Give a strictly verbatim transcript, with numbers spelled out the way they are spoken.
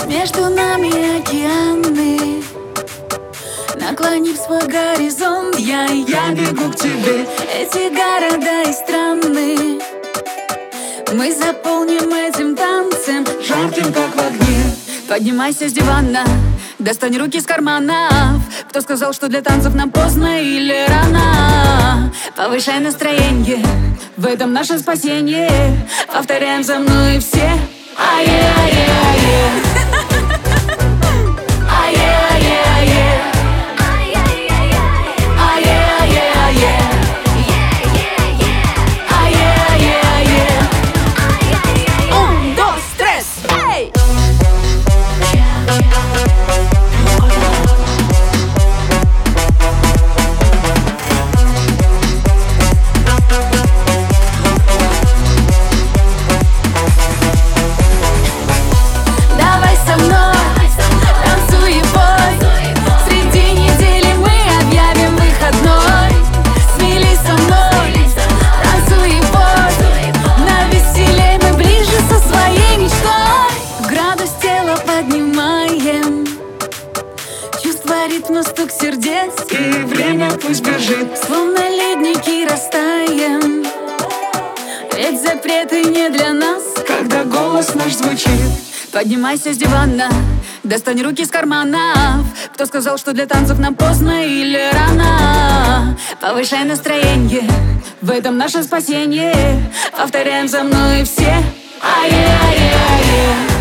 Между нами океаны, наклонив свой горизонт, я и я бегу к тебе. Эти города и страны мы заполним этим танцем, жарким как в огне. Поднимайся с дивана, достань руки из карманов. Кто сказал, что для танцев нам поздно или рано? Повышай настроение, в этом наше спасение. Повторяем за мной все. Ае-ае-ае. Ритм, стук сердец, и время пусть бежит. Словно ледники растаем, ведь запреты не для нас, когда голос наш звучит. Поднимайся с дивана, достань руки из карманов. Кто сказал, что для танцев нам поздно или рано? Повышай настроение, в этом наше спасение. Повторяем за мной все. Ае-ае-ае.